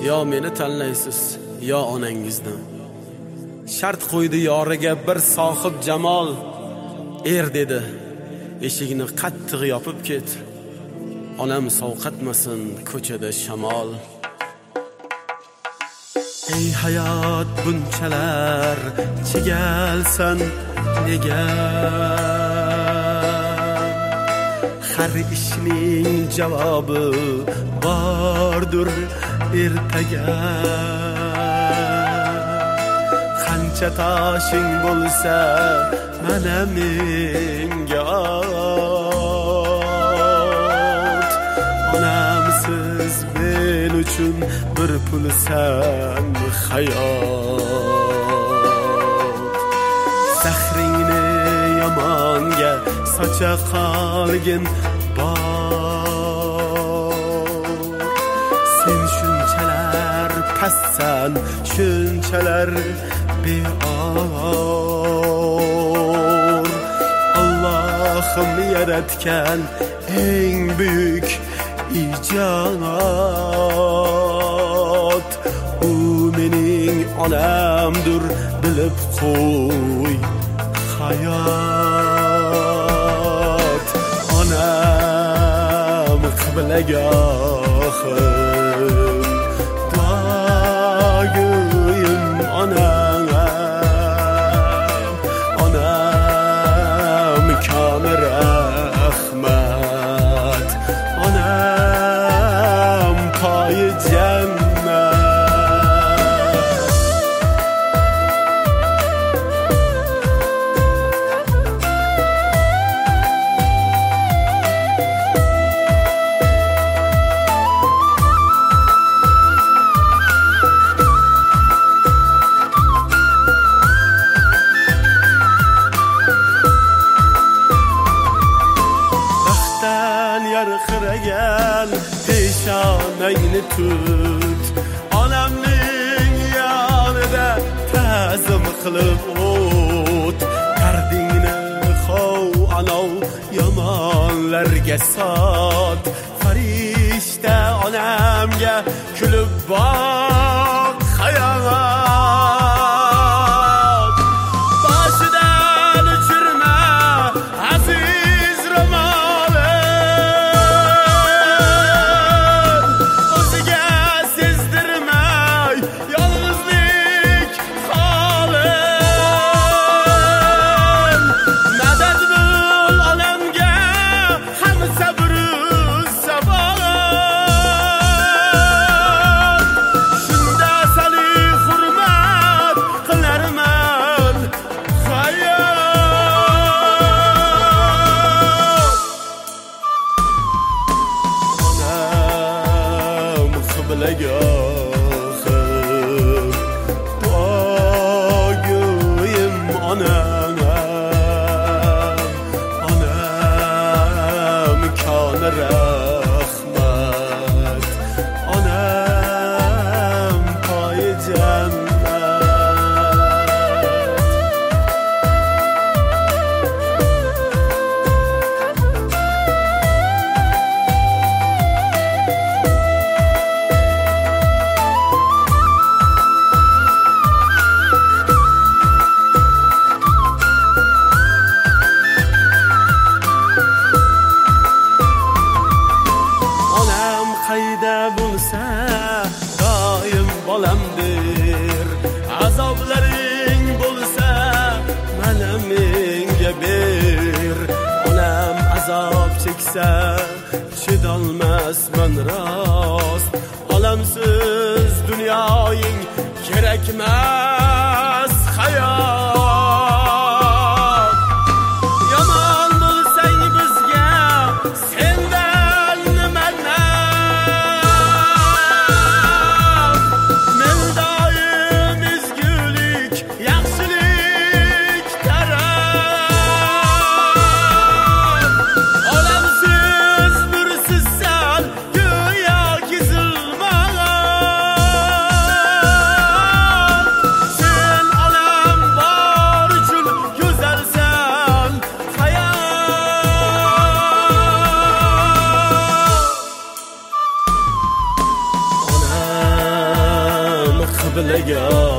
yo meni tanlaysiz yo onangizni. Shart qo'ydi yoriga bir sohib jamol, dedi, eshigini qattiq yopib ket, onam sovqatmasin ko'chada shamol. Ey hayot bunchalar chigalsan nega? Har ishning javobi bordur ertaga. Qancha toshing bo'lsa mana menga ot. Onamsiz men uchun bir pulsan hayot. Zahringni yomonga socha qolgin bor. Sen shunchalar pastsan, shunchalar beor. Allohim yaratgan eng buyuk ijod, u mening onamdir bilib qo'y hayot. Onam qiblagohim, duogo'yim onam. Onam komil rahmat, onam poyi jannat. Yarqiragan peshonangni tut, onamning yonida ta'zim qilib o't. Dardingni xov anov yomonlarga sot, farishta onamga kulib boq hayot. Boshidan uchirma aziz ro'moli, qiblagohim, duogo'yim onam. Onam komil rahmat, onam poyi jannat. Qayda bo'lsa doim bolamdir, azoblaring bo'lsa mana menga ber. Onam azob cheksa chidolmasman rost, olamsiz dunyoying kerakmas hayot. Yomon bo'lsang bizga sendan nima o'ziga